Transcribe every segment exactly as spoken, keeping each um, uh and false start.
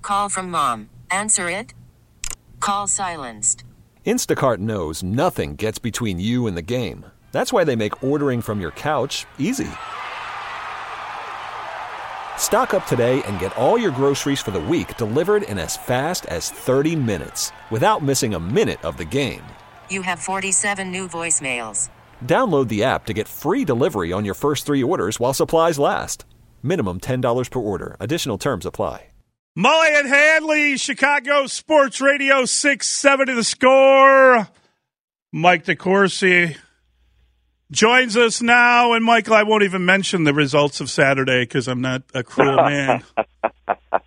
Call from mom. Answer it. Call silenced. Instacart knows nothing gets between you and the game. That's why they make ordering from your couch easy. Stock up today and get all your groceries for the week delivered in as fast as thirty minutes without missing a minute of the game. You have forty-seven new voicemails. Download the app to get free delivery on your first three orders while supplies last. Minimum ten dollars per order. Additional terms apply. Mully and Hanley, Chicago Sports Radio, six seventy The Score. Mike DeCourcy joins us now. And, Michael, I won't even mention the results of Saturday because I'm not a cruel man. but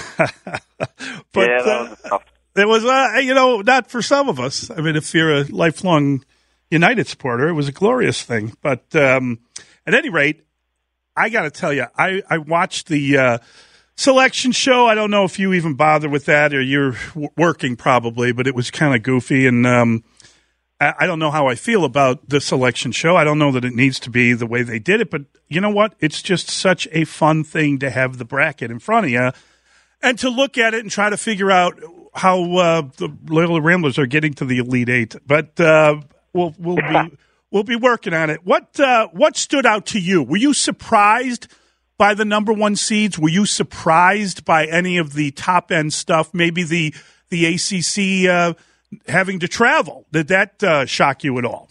yeah, uh, was it was, uh, you know, not for some of us. I mean, if you're a lifelong United supporter, it was a glorious thing. But um, at any rate, I got to tell you, I, I watched the uh, selection show. I don't know if you even bother with that or you're w- working probably, but it was kind of goofy. And um, I, I don't know how I feel about the selection show. I don't know that it needs to be the way they did it. But you know what? It's just such a fun thing to have the bracket in front of you and to look at it and try to figure out how uh, the Loyola Ramblers are getting to the Elite Eight. But uh, we'll, we'll be... We'll be working on it. What uh, what stood out to you? Were you surprised by the number one seeds? Were you surprised by any of the top end stuff? Maybe the the A C C uh, having to travel. Did that uh, shock you at all?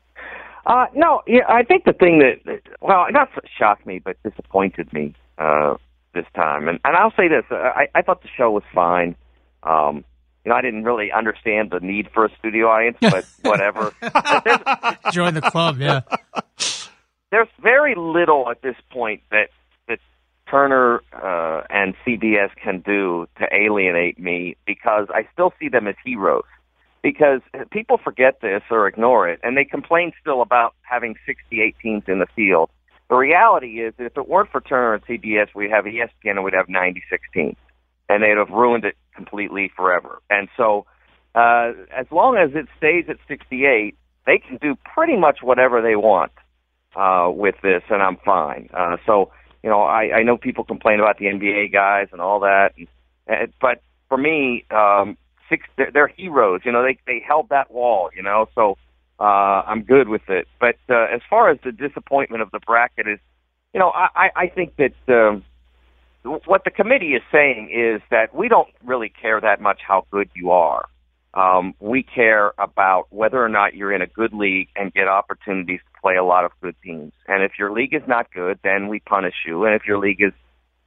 Uh, no, yeah, I think the thing that, well, not shocked me, but disappointed me uh, this time. And, and I'll say this: I, I thought the show was fine. Um, You know, I didn't really understand the need for a studio audience, but whatever. Join the club, yeah. There's very little at this point that that Turner uh, and C B S can do to alienate me because I still see them as heroes. Because people forget this or ignore it, and they complain still about having sixty-eight teams in the field. The reality is that if it weren't for Turner and C B S, we'd have E S P N and we'd have ninety-six teams. And they'd have ruined it completely forever. And so uh, as long as it stays at sixty-eight, they can do pretty much whatever they want uh, with this, and I'm fine. Uh, so, you know, I, I know people complain about the N B A guys and all that, and, and, but for me, um, six, they're, they're heroes. You know, they, they held that wall, you know, so uh, I'm good with it. But uh, as far as the disappointment of the bracket is, you know, I, I think that um, – what the committee is saying is that we don't really care that much how good you are. Um, we care about whether or not you're in a good league and get opportunities to play a lot of good teams. And if your league is not good, then we punish you. And if your league is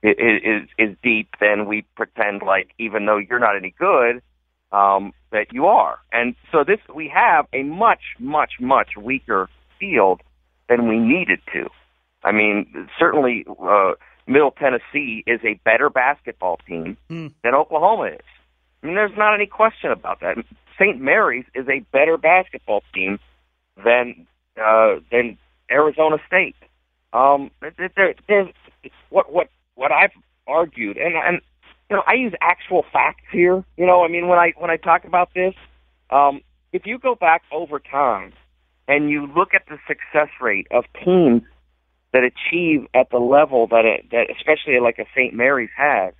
is is deep, then we pretend like even though you're not any good, um, that you are. And so this we have a much, much, much weaker field than we needed to. I mean, certainly. Uh, Middle Tennessee is a better basketball team mm. than Oklahoma is. I mean, there's not any question about that. Saint Mary's is a better basketball team than uh, than Arizona State. Um, there, there's what what what I've argued, and and you know, I use actual facts here. You know, I mean, when I when I talk about this, um, if you go back over time and you look at the success rate of teams that achieve at the level that it, that especially like a Saint Mary's has,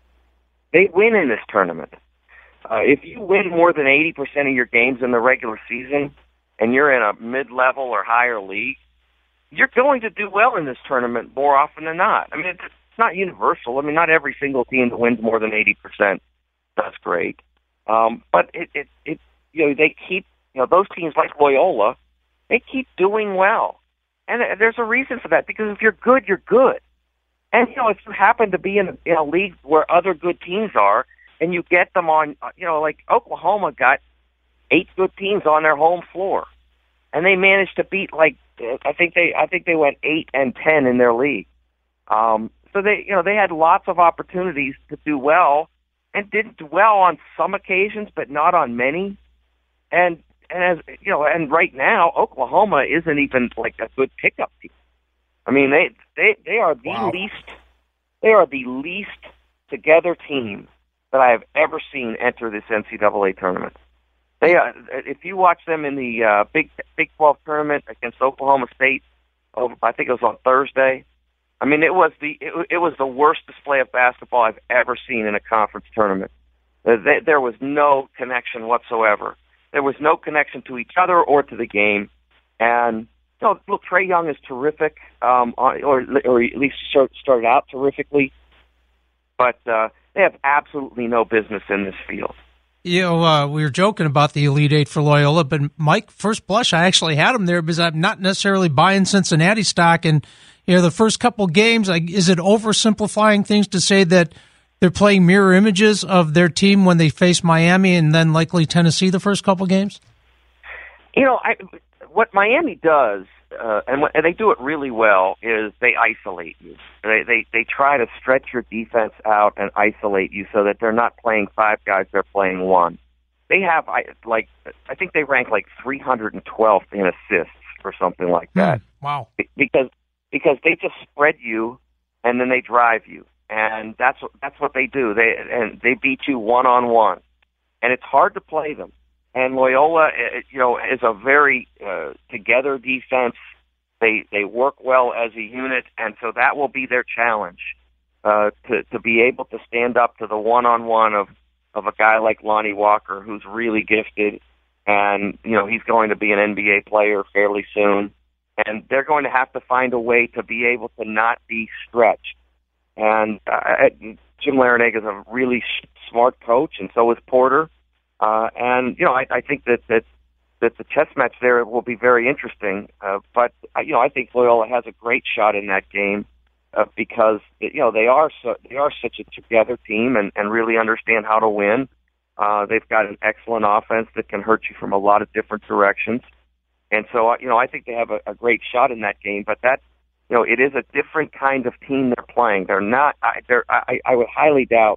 they win in this tournament. Uh, if you win more than eighty percent of your games in the regular season and you're in a mid-level or higher league, you're going to do well in this tournament more often than not. I mean, it's, it's not universal. I mean, not every single team that wins more than eighty percent does great. Um, but it, it, it, you know, they keep, you know, those teams like Loyola, they keep doing well. And there's a reason for that, because if you're good, you're good. And, you know, if you happen to be in a, in a league where other good teams are and you get them on, you know, like Oklahoma got eight good teams on their home floor. And they managed to beat, like, I think they I think they went eight and ten in their league. Um, so, they, you know, they had lots of opportunities to do well and did well on some occasions, but not on many. And, And as you know, and right now Oklahoma isn't even like a good pickup team. I mean, they they they are the wow. least they are the least together team that I have ever seen enter this N C double A tournament. They are, if you watch them in the uh, Big Big twelve tournament against Oklahoma State, over, I think it was on Thursday. I mean, it was the it, it was the worst display of basketball I've ever seen in a conference tournament. Uh, they, there was no connection whatsoever. There was no connection to each other or to the game. And you know, look, Trae Young is terrific, um, or or at least started out terrifically. But uh, they have absolutely no business in this field. You know, uh, we were joking about the Elite Eight for Loyola, but Mike, first blush, I actually had them there because I'm not necessarily buying Cincinnati stock. And, you know, the first couple games, like, is it oversimplifying things to say that they're playing mirror images of their team when they face Miami and then likely Tennessee the first couple games? You know, I, what Miami does, uh, and, what, and they do it really well, is they isolate you. They, they they try to stretch your defense out and isolate you so that they're not playing five guys, they're playing one. They have, I like, I think they rank like three hundred twelfth in assists or something like that. Mm, wow. Because because they just spread you and then they drive you. And that's that's what they do. They and they beat you one on one, and it's hard to play them. And Loyola, you know, is a very uh, together defense. They they work well as a unit, and so that will be their challenge uh, to to be able to stand up to the one on one of of a guy like Lonnie Walker, who's really gifted, and you know he's going to be an N B A player fairly soon. And they're going to have to find a way to be able to not be stretched. And uh, Jim Larinaga is a really sh- smart coach, and so is Porter. Uh, and you know, I, I think that, that that the chess match there will be very interesting. Uh, but you know, I think Loyola has a great shot in that game uh, because you know they are so, they are such a together team and, and really understand how to win. Uh, they've got an excellent offense that can hurt you from a lot of different directions. And so, you know, I think they have a, a great shot in that game. But that, you know, it is a different kind of team they're playing. They're not. I, they're, I, I would highly doubt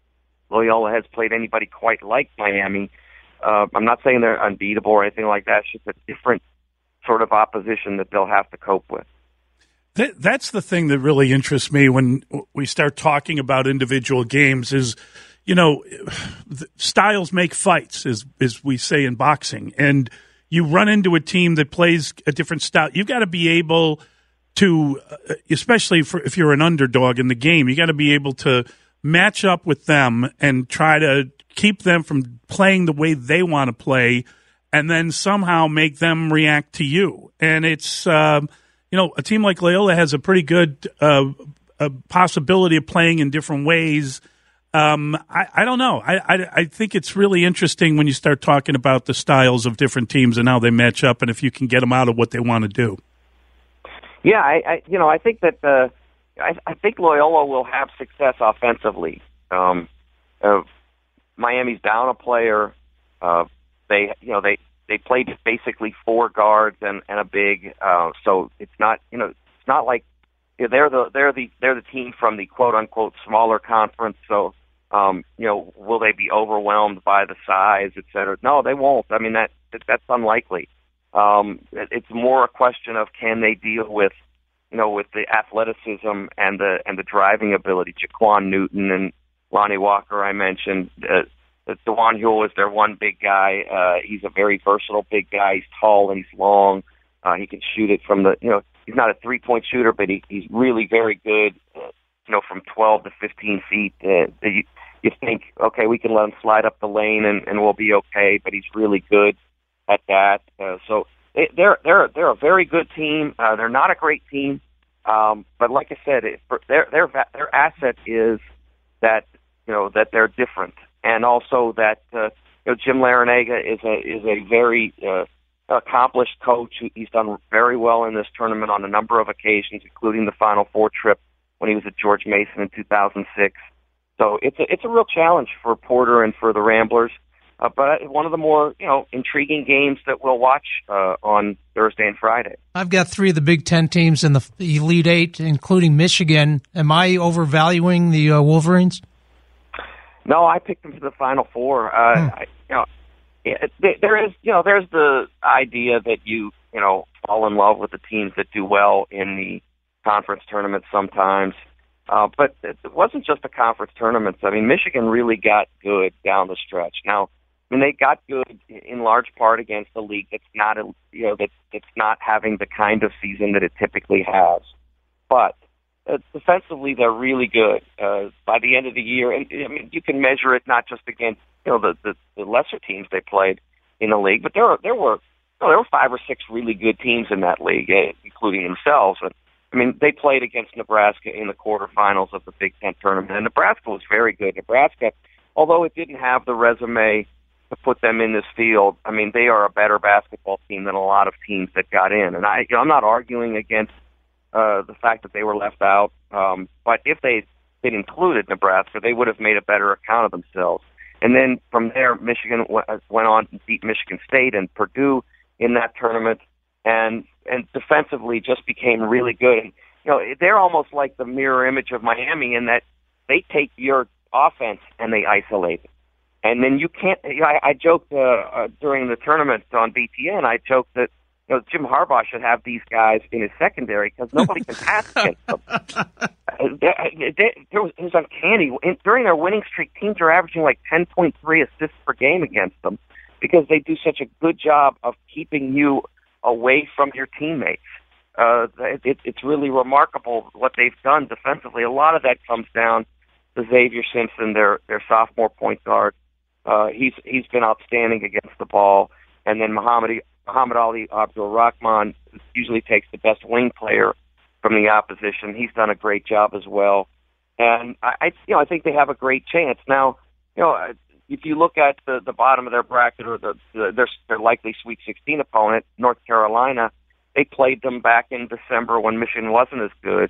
Loyola has played anybody quite like Miami. Uh, I'm not saying they're unbeatable or anything like that. It's just a different sort of opposition that they'll have to cope with. That, that's the thing that really interests me when we start talking about individual games. Is you know, styles make fights, as as we say in boxing, and you run into a team that plays a different style. You've got to be able to, especially for, if you're an underdog in the game, you got to be able to match up with them and try to keep them from playing the way they want to play, and then somehow make them react to you. And it's, um, you know, a team like Loyola has a pretty good uh, a possibility of playing in different ways. Um, I, I don't know. I, I I think it's really interesting when you start talking about the styles of different teams and how they match up, and if you can get them out of what they want to do. Yeah, I, I you know I think that uh, I, I think Loyola will have success offensively. Um, uh, Miami's down a player. Uh, they you know they they played basically four guards and, and a big. Uh, so it's not you know it's not like they're the they're the they're the team from the quote unquote smaller conference. So. Um, you know, will they be overwhelmed by the size, et cetera? No, they won't. I mean, that, that that's unlikely. Um, it, it's more a question of can they deal with, you know, with the athleticism and the and the driving ability. Jaquan Newton and Lonnie Walker, I mentioned. Uh, DeJuan Huell is their one big guy. Uh, he's a very versatile big guy. He's tall and he's long. Uh, he can shoot it from the, you know, he's not a three-point shooter, but he, he's really very good. Uh, you know, from twelve to fifteen feet. Uh, you, you think, okay, we can let him slide up the lane and, and we'll be okay, but he's really good at that. Uh, so they, they're they're they're a very good team. Uh, they're not a great team, um, but like I said, it, their their their asset is that you know that they're different, and also that uh, you know Jim Larinaga is a is a very uh, accomplished coach. He's done very well in this tournament on a number of occasions, including the Final Four trip when he was at George Mason in two thousand six. So it's a, it's a real challenge for Porter and for the Ramblers, uh, but one of the more you know intriguing games that we'll watch uh, on Thursday and Friday. I've got three of the Big Ten teams in the Elite Eight, including Michigan. Am I overvaluing the uh, Wolverines? No, I picked them to the Final Four. Uh, hmm. I, you know, it, there is you know there's the idea that you you know fall in love with the teams that do well in the conference tournament sometimes. Uh, but it wasn't just the conference tournaments. I mean, Michigan really got good down the stretch. Now, I mean, they got good in large part against a league that's not, a, you know, that that's not having the kind of season that it typically has. But uh, defensively they're really good. Uh, by the end of the year, and I mean, you can measure it not just against you know the, the, the lesser teams they played in the league, but there were there were you know, there were five or six really good teams in that league, eh, including themselves. And I mean, they played against Nebraska in the quarterfinals of the Big Ten tournament, and Nebraska was very good. Nebraska, although it didn't have the resume to put them in this field, I mean, they are a better basketball team than a lot of teams that got in. And I, you know, I'm not arguing against uh, the fact that they were left out, um, but if they had included Nebraska, they would have made a better account of themselves. And then from there, Michigan w- went on to beat Michigan State and Purdue in that tournament, and and defensively just became really good. And you know, they're almost like the mirror image of Miami in that they take your offense and they isolate it. And then you can't. You know, I, I joked uh, uh, during the tournament on B T N. I joked that you know Jim Harbaugh should have these guys in his secondary because nobody can pass against them. Uh, there, there was, it was uncanny. In, during their winning streak, teams are averaging like ten point three assists per game against them because they do such a good job of keeping you away from your teammates. Uh, it, it's really remarkable what they've done defensively. A lot of that comes down to Xavier Simpson, their their sophomore point guard. Uh, he's he's been outstanding against the ball, and then Muhammad Muhammad Ali Abdul Rahman usually takes the best wing player from the opposition. He's done a great job as well, and I, I you know I think they have a great chance now. You know, if you look at the, the bottom of their bracket or the, the their their likely Sweet sixteen opponent, North Carolina, they played them back in December when Michigan wasn't as good,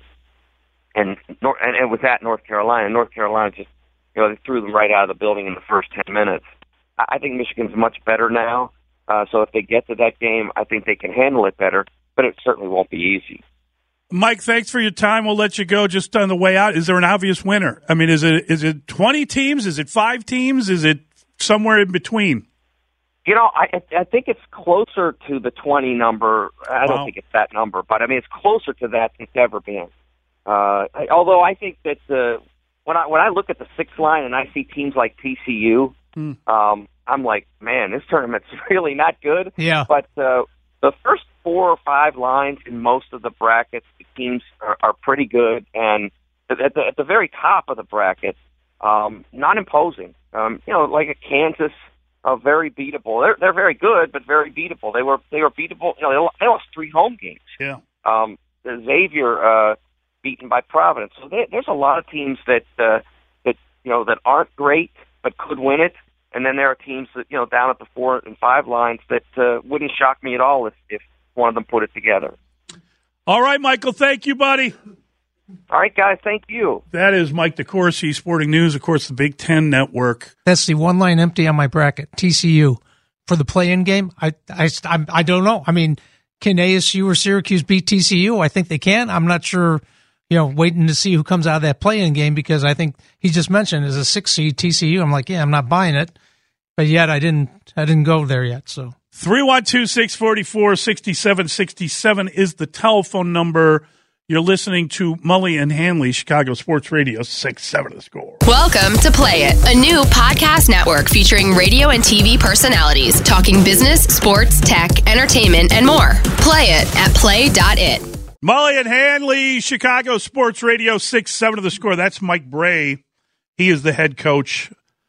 and and, and it was at North Carolina. North Carolina just You know, they threw them right out of the building in the first ten minutes. I think Michigan's much better now, uh, so if they get to that game, I think they can handle it better, but it certainly won't be easy. Mike, thanks for your time. We'll let you go just on the way out. Is there an obvious winner? I mean, is it is it twenty teams? Is it five teams? Is it somewhere in between? You know, I, I think it's closer to the twenty number. I don't wow. think it's that number, but I mean, it's closer to that than it's ever been. Uh, although I think that the When I when I look at the sixth line and I see teams like T C U, mm. um, I'm like, man, this tournament's really not good. Yeah. But uh, the first four or five lines in most of the brackets, the teams are, are pretty good, and at the, at the very top of the bracket, um, not imposing. Um, you know, like a Kansas, uh, very beatable. They're they're very good, but very beatable. They were they were beatable. You know, they lost three home games. Yeah. Um, Xavier. Uh, beaten by Providence. So there, there's a lot of teams that uh, that you know that aren't great but could win it, and then there are teams that you know down at the four and five lines that uh, wouldn't shock me at all if, if one of them put it together. All right, Michael, thank you, buddy. All right, guys, thank you. That is Mike DeCourcy, Sporting News, of course, the Big Ten Network. That's the one line empty on my bracket. T C U for the play-in game. I I I, I don't know. I mean, can A S U or Syracuse beat T C U? I think they can. I'm not sure. You know, waiting to see who comes out of that play-in game because I think he just mentioned as a six seed T C U. I'm like, yeah, I'm not buying it, but yet I didn't, I didn't go there yet. So three one two, six four four, six seven six seven is the telephone number. You're listening to Mully and Hanley, Chicago Sports Radio, six seven The Score. Welcome to Play It, a new podcast network featuring radio and T V personalities talking business, sports, tech, entertainment, and more. Play it at play dot it. Mully and Hanley, Chicago Sports Radio, six seven The Score. That's Mike Bray. He is the head coach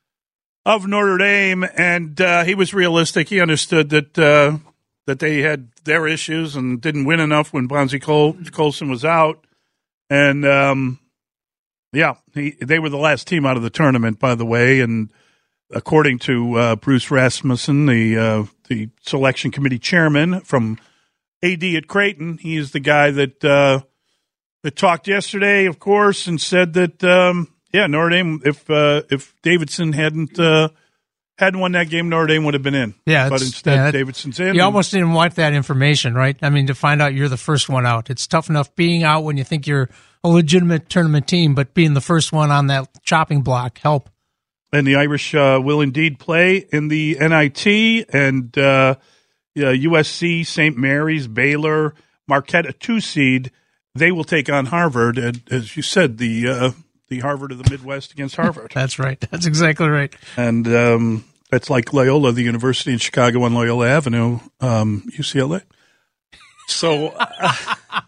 of Notre Dame, and uh, he was realistic. He understood that uh, that they had their issues and didn't win enough when Bonzie Col- Colson was out. And, um, yeah, he, they were the last team out of the tournament, by the way, and according to uh, Bruce Rasmussen, the uh, the selection committee chairman from A D at Creighton, he is the guy that uh, that talked yesterday, of course, and said that um, yeah, Notre Dame. If uh, if Davidson hadn't uh, hadn't won that game, Notre Dame would have been in. Yeah, but instead yeah, Davidson's in. You almost didn't want that information, right? I mean, to find out you're the first one out. It's tough enough being out when you think you're a legitimate tournament team, but being the first one on that chopping block help. And the Irish uh, will indeed play in the N I T, and uh, yeah, U S C, Saint Mary's, Baylor, Marquette, a two seed. They will take on Harvard, and as you said, the uh, the Harvard of the Midwest against Harvard. That's right. That's exactly right. And um, that's like Loyola, the university in Chicago on Loyola Avenue, um, U C L A. So, uh,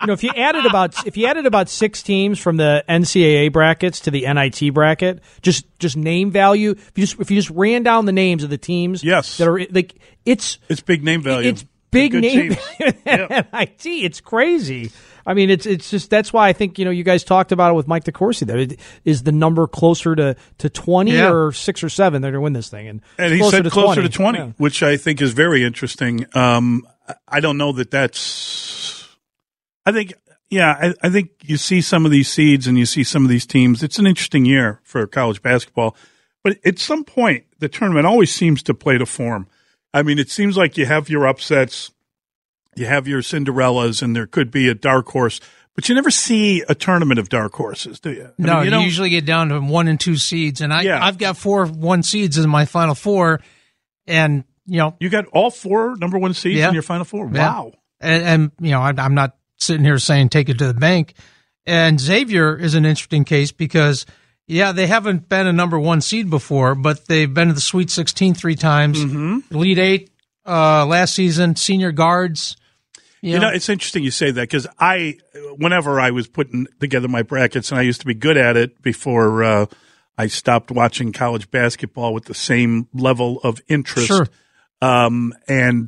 you know, if you added about if you added about six teams from the N C double A brackets to the N I T bracket, just just name value. If you just if you just ran down the names of the teams, yes, that are like it's it's big name value. It's big Good name value yep. N I T. It's crazy. I mean, it's it's just that's why I think, you know, you guys talked about it with Mike DeCourcy. That it, is the number closer to, to twenty yeah. or six or seven that are going to win this thing, and, and he closer said to closer twenty. to twenty, yeah. which I think is very interesting. Um, I don't know that that's. I think yeah, I, I think you see some of these seeds and you see some of these teams. It's an interesting year for college basketball, but at some point the tournament always seems to play to form. I mean, it seems like you have your upsets. You have your Cinderellas, and there could be a dark horse, but you never see a tournament of dark horses, do you? I no, mean, you, you usually get down to one and two seeds, and I, yeah. I've got four one seeds in my Final Four, and you know, you got all four number one seeds yeah. in your Final Four. Yeah. Wow! And, and you know, I'm, I'm not sitting here saying take it to the bank. And Xavier is an interesting case because, yeah, they haven't been a number one seed before, but they've been to the Sweet sixteen three times, mm-hmm. Elite Eight uh, last season, senior guards. You know, you know, it's interesting you say that because I, whenever I was putting together my brackets, and I used to be good at it before uh, I stopped watching college basketball with the same level of interest. Sure. Um, and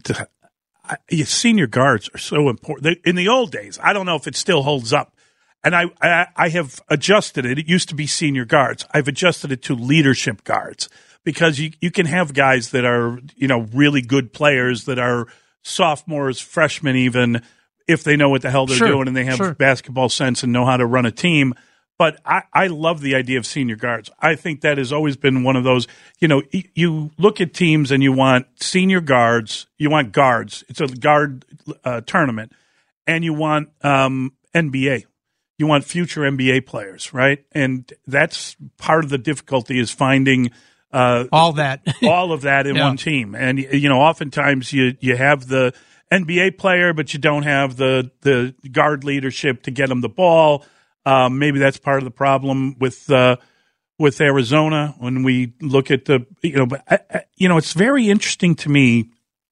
I, senior guards are so important. They, in the old days, I don't know if it still holds up. And I, I, I have adjusted it. It used to be senior guards. I've adjusted it to leadership guards because you, you can have guys that are, you know, really good players that are sophomores, freshmen even, if they know what the hell they're sure, doing and they have sure. basketball sense and know how to run a team. But I, I love the idea of senior guards. I think that has always been one of those, you know, you look at teams and you want senior guards, you want guards. It's a guard uh, tournament, and you want um, N B A. You want future N B A players, right? And that's part of the difficulty is finding uh, all that, all of that in yeah. one team. And you know, oftentimes you you have the N B A player, but you don't have the the guard leadership to get them the ball. Um, maybe that's part of the problem with uh, with Arizona when we look at the you know, but I, I, you know, it's very interesting to me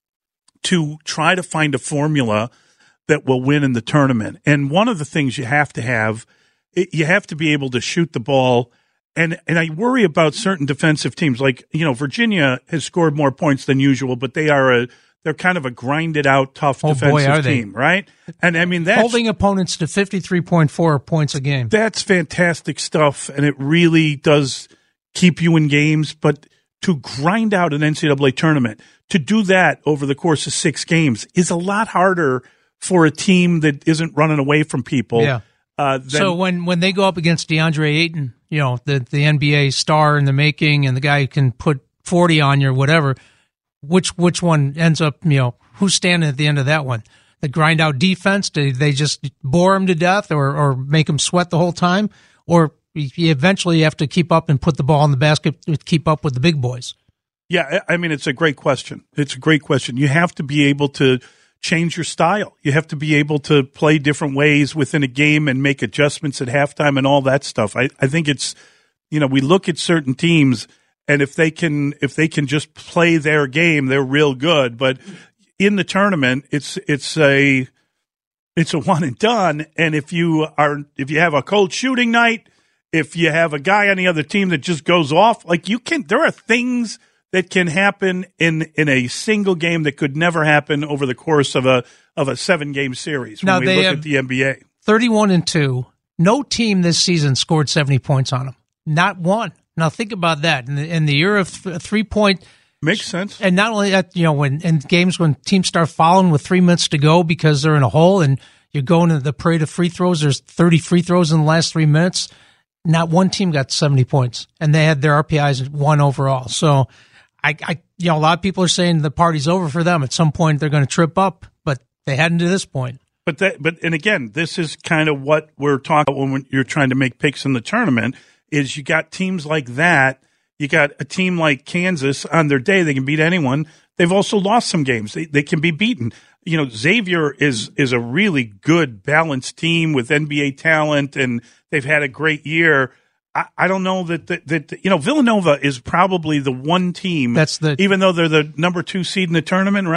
to try to find a formula that will win in the tournament. And one of the things you have to have, you have to be able to shoot the ball. And and I worry about certain defensive teams. Like, you know, Virginia has scored more points than usual, but they are a they're kind of a grinded out, tough oh defensive boy, are team, they. right? And I mean that's holding opponents to fifty-three point four points a game. That's fantastic stuff, and it really does keep you in games. But to grind out an N C double A tournament, to do that over the course of six games is a lot harder for a team that isn't running away from people. Yeah. Uh, then, so when, when they go up against DeAndre Ayton, you know, the, the N B A star in the making and the guy who can put forty on you or whatever, which which one ends up, you know, who's standing at the end of that one? The grind out defense, do they just bore him to death or, or make him sweat the whole time? Or you eventually have to keep up and put the ball in the basket to keep up with the big boys? Yeah, I mean, it's a great question. It's a great question. You have to be able to change your style. You have to be able to play different ways within a game and make adjustments at halftime and all that stuff. I, I think it's, you know, we look at certain teams and if they can, if they can just play their game, they're real good. But in the tournament, it's, it's a, it's a one and done. And if you are, if you have a cold shooting night, if you have a guy on the other team that just goes off, like you can, there are things that can happen in, in a single game that could never happen over the course of a of a seven game series. When now we they look have at the N B A, thirty-one and two. No team this season scored seventy points on them. Not one. Now think about that. In the, in the year of th- three point, makes sense. And not only that, you know, when in games when teams start fouling with three minutes to go because they're in a hole and you're going to the parade of free throws. There's thirty free throws in the last three minutes. Not one team got seventy points, and they had their R P Is at one overall. So. I, I, you know, a lot of people are saying the party's over for them. At some point, they're going to trip up, but they hadn't to this point. But that, but and again, this is kind of what we're talking about when you're trying to make picks in the tournament. Is you got teams like that. You got a team like Kansas on their day; they can beat anyone. They've also lost some games. They they can be beaten. You know, Xavier is is a really good, balanced team with N B A talent, and they've had a great year. I don't know that, that, that, you know, Villanova is probably the one team. That's the, even though they're the number two seed in the tournament, right?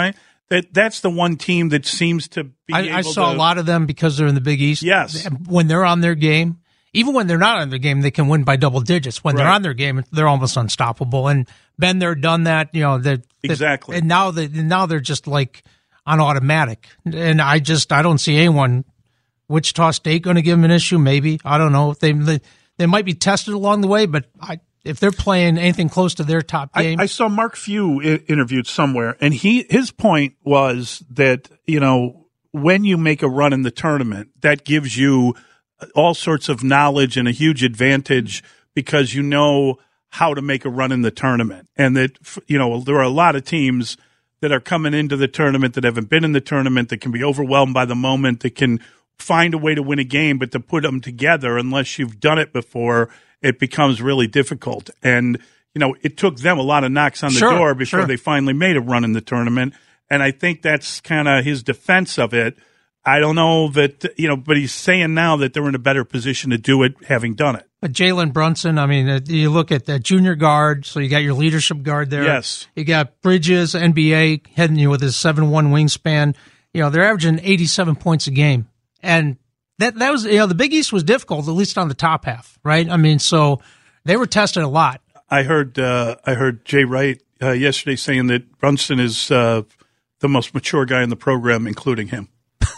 that that's the one team that seems to be I, able I saw to, a lot of them because they're in the Big East. Yes. When they're on their game, even when they're not on their game, they can win by double digits. When they're Right. on their game, they're almost unstoppable. And been there, done that. You know, they're, Exactly. And now they now they're just like on automatic. And I just I don't see anyone. Wichita State going to give them an issue? Maybe. I don't know. They they, they might be tested along the way, but I, if they're playing anything close to their top game, I, I saw Mark Few I- interviewed somewhere, and he his point was that, you know, when you make a run in the tournament, that gives you all sorts of knowledge and a huge advantage because you know how to make a run in the tournament, and that, you know, there are a lot of teams that are coming into the tournament that haven't been in the tournament that can be overwhelmed by the moment, that can find a way to win a game, but to put them together, unless you've done it before, it becomes really difficult. And, you know, it took them a lot of knocks on the Sure, door before sure. they finally made a run in the tournament. And I think that's kind of his defense of it. I don't know that, you know, but he's saying now that they're in a better position to do it having done it. But Jalen Brunson, I mean, uh, you look at the junior guard, so you got your leadership guard there. Yes. You got Bridges, N B A, heading you with his seven one wingspan. You know, they're averaging eighty-seven points a game. And that that was, you know, the Big East was difficult, at least on the top half, right? I mean, so they were tested a lot. I heard uh, I heard Jay Wright uh, yesterday saying that Brunson is uh, the most mature guy in the program, including him.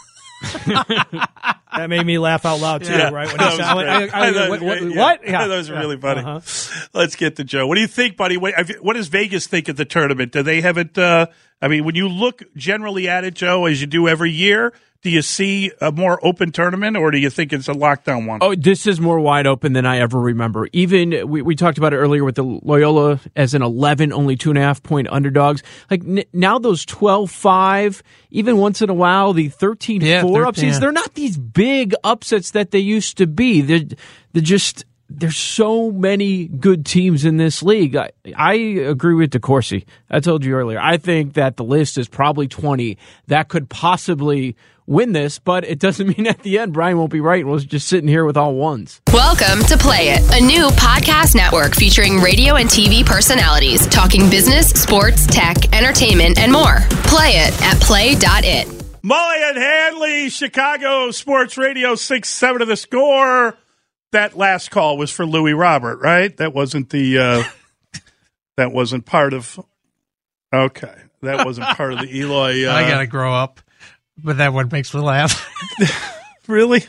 That made me laugh out loud too, Yeah. right? When That he was said, great. I- I- I thought it what? was what- great. what? Yeah. Yeah. That was Yeah. really funny. Uh-huh. Let's get to Joe. What do you think, buddy? Wait, have you- what does Vegas think of the tournament? Do they have it? Uh, I mean, when you look generally at it, Joe, as you do every year, do you see a more open tournament, or do you think it's a lockdown one? Oh, this is more wide open than I ever remember. Even we, we talked about it earlier with the Loyola as an eleven, only two and a half point underdogs. Like n- now those twelve five, even once in a while, the thirteen four Yeah, thir- upsets, yeah. they're not these big upsets that they used to be. They're, they're just, there's so many good teams in this league. I, I agree with DeCourcy. I told you earlier. I think that the list is probably twenty that could possibly win this, but it doesn't mean at the end Brian won't be right and we're just sitting here with all ones. Welcome to Play It, a new podcast network featuring radio and T V personalities talking business, sports, tech, entertainment, and more. Play it at play dot it. Molly and Hanley, Chicago Sports Radio, six seven to the score. That last call was for Louis Robert, right? That wasn't the. Uh, that wasn't part of. Okay, that wasn't part of the Eloy. Uh, I got to grow up. But that one makes me laugh. Really?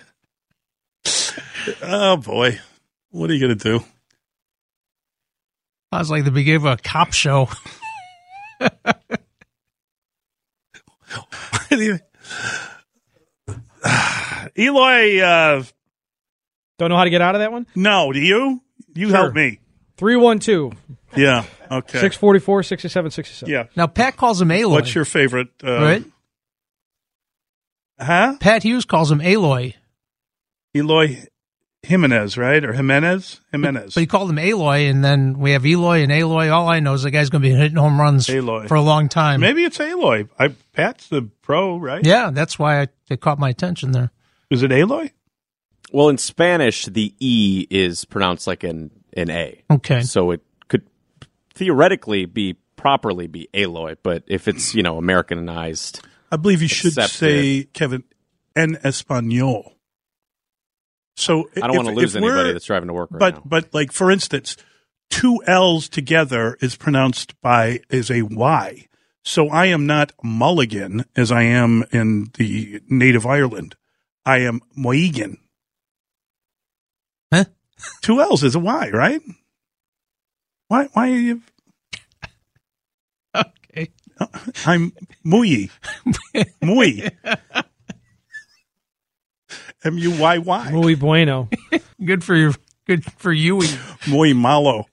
Oh, boy. What are you going to do? I was like the beginning of a cop show. Eloy, uh, Don't know how to get out of that one? no, do you? You Sure. help me. three one two, Yeah, okay. six forty-four, sixty-seven, sixty-seven. Yeah. Now, Pat calls him Aloy. What's your favorite? Uh, right? Huh? Pat Hughes calls him Aloy. Eloy Jimenez, right? Or Jimenez? Jimenez. But he called him Aloy, and then we have Eloy and Aloy. All I know is the guy's going to be hitting home runs Aloy. for a long time. Maybe it's Aloy. I, Pat's the pro, right? Yeah, that's why I, it caught my attention there. Is it Aloy? Well, in Spanish, the E is pronounced like an, an A. Okay. So it could theoretically be properly be Aloy, but if it's, you know, Americanized. I believe you should Accept say, Kevin, en español. So I don't if- want to lose if we're- anybody that's driving to work right but now. but like for instance, two L's together is pronounced by is a Y. So I am not Mulligan as I am in the native Ireland. I am Mohegan. Huh? Two L's is a Y, right? Why? Why are you? Okay. I'm Muy. Muy. M U Y Y. Muy bueno. Good for you. Good for you. Muy malo.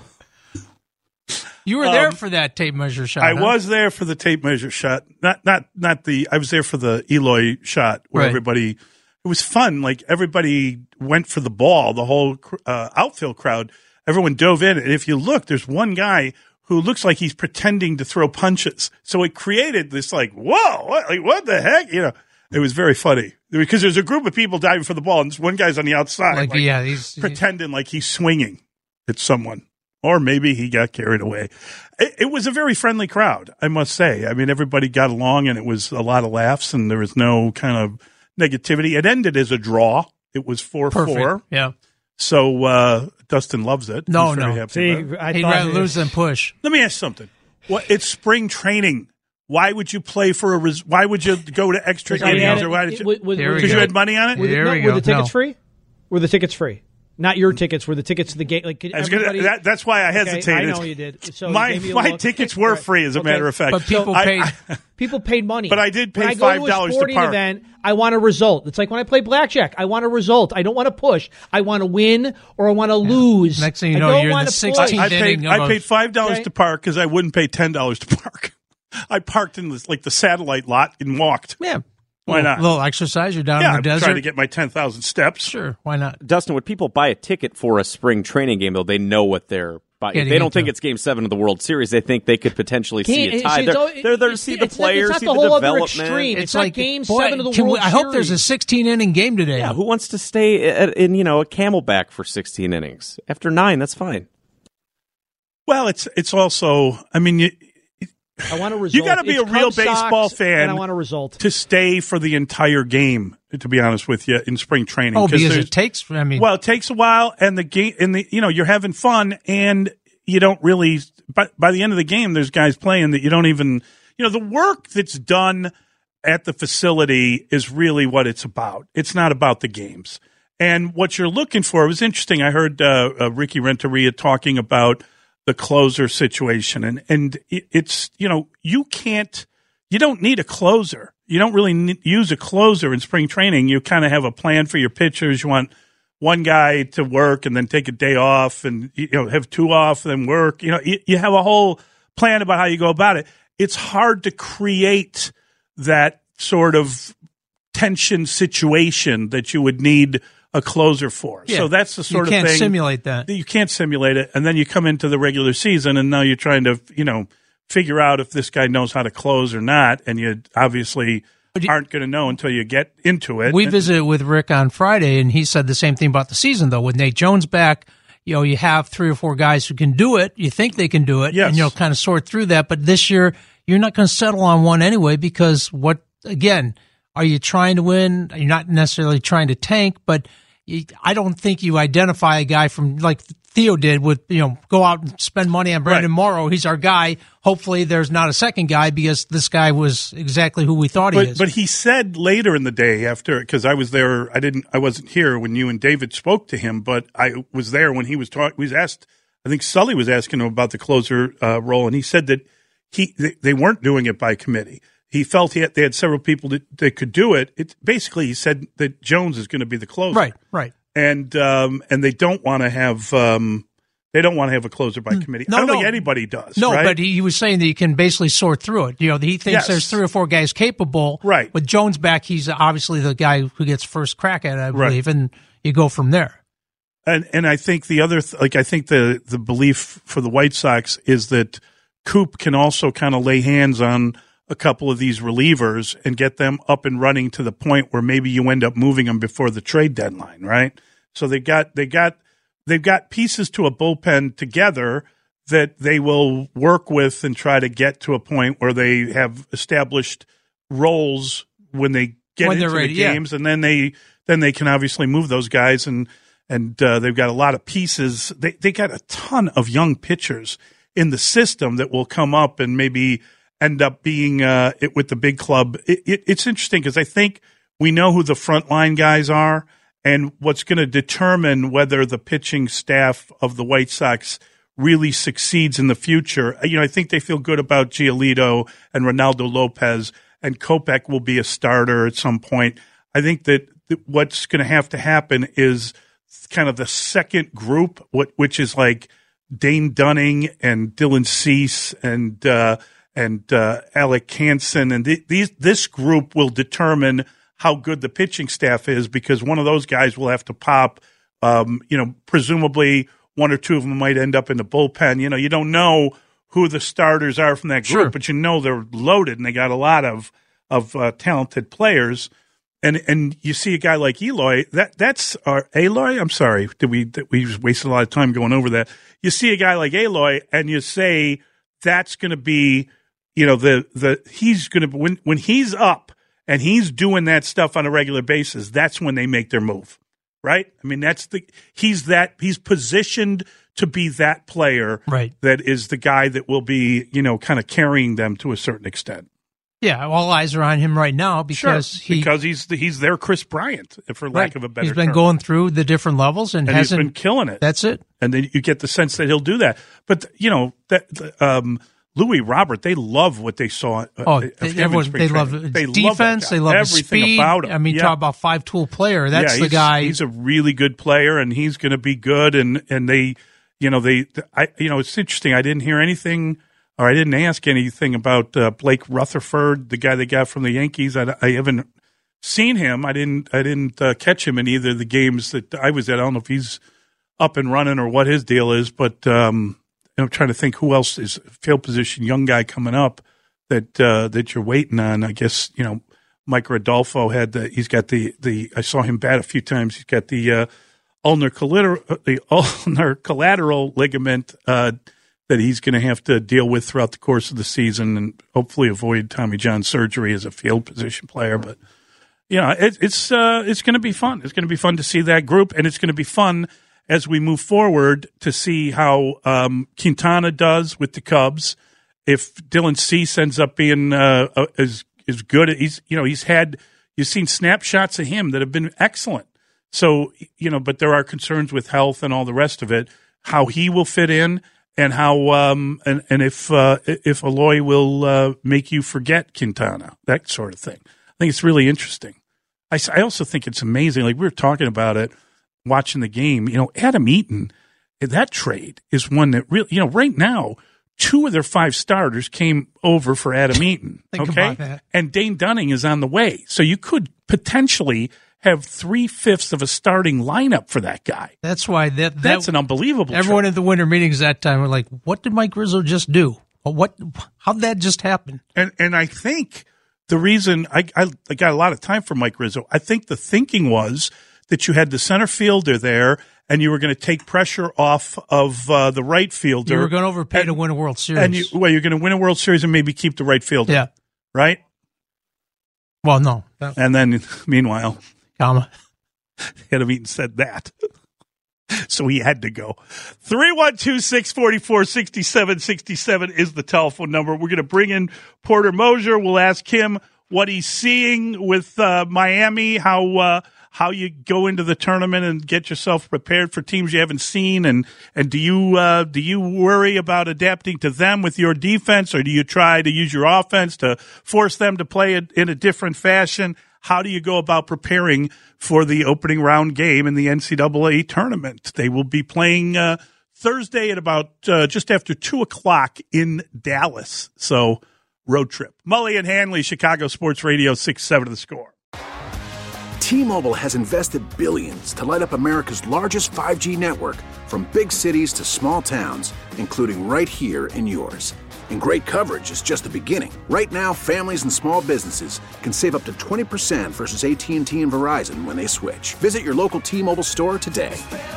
You were there Um, for that tape measure shot. I huh? was there for the tape measure shot. Not not not the I was there for the Eloy shot where Right. everybody it was fun. Like everybody went for the ball, the whole uh, outfield crowd. Everyone dove in, and if you look, there's one guy who looks like he's pretending to throw punches. So it created this like, whoa, what, like what the heck? You know, it was very funny because there's a group of people diving for the ball, and this one guy's on the outside, Like, like, yeah, he's pretending like he's swinging at someone. Or maybe he got carried away. It, it was a very friendly crowd, I must say. I mean, everybody got along, and it was a lot of laughs, and there was no kind of negativity. It ended as a draw. It was four four. Yeah. So uh, Dustin loves it. No, He's very no. happy See, about it. I He'd thought rather it- lose than push. Let me ask something. What? It's spring training. Why would you play for a? Res- why would you go to extra Because I had innings? it- Or why did you? with- with- Here we Because go. you had money on it. Were the, Here no, we were go. the tickets No. free? Were the tickets free? Not your tickets. Were the tickets to the game? Like could I was gonna- everybody? that- that's why I Okay, hesitated. I know you did. So my you gave me a my look. tickets were Right. free, as a Okay. matter of fact. But people I- paid. I- People paid money. But I did pay when I go five to dollars a to sporting park. event, I want a result. It's like when I play blackjack. I want a result. I don't want to push. I want to win or I want to lose. Next thing you I know, don't you're in want the to sixteenth push. I paid, inning of I a- paid five dollars Okay. to park because I wouldn't pay ten dollars to park. I parked in this, like the satellite lot and walked. Yeah. Why little, not? little exercise. You're down Yeah, in I'm the desert. trying to get my ten thousand steps. Sure. Why not? Dustin, would people buy a ticket for a spring training game, though? They know what they're buying. Getting They don't into. think it's Game Seven of the World Series. They think they could potentially see Can't- a it's- tie. it's They're, al- they're there to it's- see the it's not- players, it's not see the the whole other development. extreme. It's like Game Seven of the can we- World I hope there's a Series. sixteen inning game today. Yeah, who wants to stay at, in you know a Camelback for sixteen innings? After nine, that's fine. Well, it's it's also. I mean, you, I want a result. You got to be It's a real Cubs, baseball Sox, fan. and I want a result. to stay for the entire game. To be honest with you, in spring training. Oh, because there's- it takes. I mean, Well, it takes a while, and the game, and the you know, you're having fun, and you don't really. But by the end of the game, there's guys playing that you don't even. You know, the work that's done at the facility is really what it's about. It's not about the games, and what you're looking for. It was interesting. I heard uh, uh, Ricky Renteria talking about the closer situation, and and it, it's you know you can't. You don't need a closer. You don't really need, use a closer in spring training. You kind of have a plan for your pitchers. You want one guy to work and then take a day off, and you know have two off, then work. You know, you, you have a whole plan about how you go about it. It's hard to create that sort of tension situation that you would need a closer for. yeah, So that's the sort you can't of thing simulate that. you can't simulate it, and then you come into the regular season, and now you're trying to, you know, figure out if this guy knows how to close or not, and you obviously you- aren't going to know until you get into it. We And- visited with Rick on Friday, and he said the same thing about the season, though. With Nate Jones back, you know, you have three or four guys who can do it. You think they can do it, Yes. and you'll kind of sort through that. But this year, you're not going to settle on one anyway because what, again, are you trying to win? You're not necessarily trying to tank, but you, I don't think you identify a guy from like Theo did with, you know, go out and spend money on Brandon Right. Morrow. He's our guy. Hopefully there's not a second guy because this guy was exactly who we thought he But is. but he said later in the day after, because I was there, I didn't, I wasn't here when you and David spoke to him, but I was there when he was talking. He was asked, I think Sully was asking him about the closer uh, role, and he said that he they, they weren't doing it by committee. He felt he had, they had several people that, that could do it. It basically he said that Jones is going to be the closer, right, right. and um, and they don't want to have um, they don't want to have a closer by committee. No, I don't no. think anybody does. No, right? but he, he was saying that you can basically sort through it. You know, he thinks Yes. there's three or four guys capable. Right. With Jones back, he's obviously the guy who gets first crack at it, I Right. believe, and you go from there. And and I think the other th- like I think the the belief for the White Sox is that Coop can also kind of lay hands on a couple of these relievers and get them up and running to the point where maybe you end up moving them before the trade deadline, right? So they got they got they've got pieces to a bullpen together that they will work with and try to get to a point where they have established roles when they get When into they're ready, the yeah. games, and then they then they can obviously move those guys and and uh, they've got a lot of pieces. They they got a ton of young pitchers in the system that will come up and maybe end up being uh, it with the big club. It, it, it's interesting because I think we know who the frontline guys are, and what's going to determine whether the pitching staff of the White Sox really succeeds in the future. You know, I think they feel good about Giolito and Ronaldo Lopez, and Kopech will be a starter at some point. I think that, that what's going to have to happen is kind of the second group, what which is like Dane Dunning and Dylan Cease and uh, and uh, Alec Hansen, and th- these this group will determine how good the pitching staff is, because one of those guys will have to pop. Um, you know, presumably one or two of them might end up in the bullpen. You know, you don't know who the starters are from that group, Sure. but you know they're loaded and they got a lot of of uh, talented players. and and you see a guy like Eloy. That that's our Aloy. I'm sorry, did we did we just wasted a lot of time going over that? You see a guy like Aloy, and you say that's going to be, you know, the the he's going to when when he's up and he's doing that stuff on a regular basis. That's when they make their move, right? I mean, that's the he's that he's positioned to be that player, right? That is the guy that will be, you know, kind of carrying them to a certain extent. Yeah, all eyes are on him right now because sure, he because he's the, he's their Chris Bryant, for lack right. of a better term. He's been term. going through the different levels and, and hasn't he's been killing it. That's it. And then you get the sense that he'll do that. But you know that um, Louis Robert, they love what they saw. Uh, oh, they, everyone they love his they defense. Love they love his everything speed. about him. I mean, yeah. talk about five tool player. That's yeah, the guy. He's a really good player, and he's going to be good. And and they, you know, they, I, you know, it's interesting. I didn't hear anything. Or I didn't ask anything about uh, Blake Rutherford, the guy they got from the Yankees. I, I haven't seen him. I didn't. I didn't uh, catch him in either of the games that I was at. I don't know if he's up and running or what his deal is. But um, I'm trying to think who else is a field position young guy coming up that uh, that you're waiting on. I guess you know Mike Rodolfo had the. He's got the the. I saw him bat a few times. He's got the uh, ulnar collateral the ulnar collateral ligament. Uh, that he's going to have to deal with throughout the course of the season and hopefully avoid Tommy John surgery as a field position player. But, you know, it, it's uh, it's going to be fun. It's going to be fun to see that group, and it's going to be fun as we move forward to see how um, Quintana does with the Cubs. If Dylan Cease ends up being uh, as, as good, he's, you know, he's had – you've seen snapshots of him that have been excellent. So, you know, but there are concerns with health and all the rest of it, how he will fit in. And how um and and if uh, if Eloy will uh, make you forget Quintana, that sort of thing. I think it's really interesting. I, I also think it's amazing. Like we were talking about it, watching the game. You know, Adam Eaton, that trade is one that really. You know, right now, two of their five starters came over for Adam Eaton. Think okay, about that. And Dane Dunning is on the way, so you could potentially have three-fifths of a starting lineup for that guy. That's why that, that that's an unbelievable. Everyone trade. at the winter meetings that time were like, "What did Mike Rizzo just do? What? How'd that just happen?" And and I think the reason I, I I got a lot of time for Mike Rizzo. I think the thinking was that you had the center fielder there, and you were going to take pressure off of uh, the right fielder. You were going to overpay and, to win a World Series, and you, well, you're going to win a World Series and maybe keep the right fielder. Yeah, right. Well, no. That, and then meanwhile, comma. Adam Eaton said that. So he had to go. three one two, six four four, six seven six seven is the telephone number. We're going to bring in Porter Moser. We'll ask him what he's seeing with uh, Miami, how uh, how you go into the tournament and get yourself prepared for teams you haven't seen, and and do you uh, do you worry about adapting to them with your defense, or do you try to use your offense to force them to play it in a different fashion? How do you go about preparing for the opening round game in the N C double A tournament? They will be playing uh, Thursday at about uh, just after two o'clock in Dallas. So road trip. Mully and Hanley, Chicago Sports Radio, six seven to the Score. T-Mobile has invested billions to light up America's largest five G network, from big cities to small towns, including right here in yours. And great coverage is just the beginning. Right now, families and small businesses can save up to twenty percent versus A T and T and Verizon when they switch. Visit your local T-Mobile store today.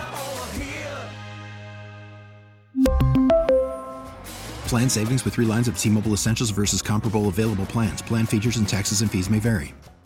Plan savings with three lines of T-Mobile Essentials versus comparable available plans. Plan features and taxes and fees may vary.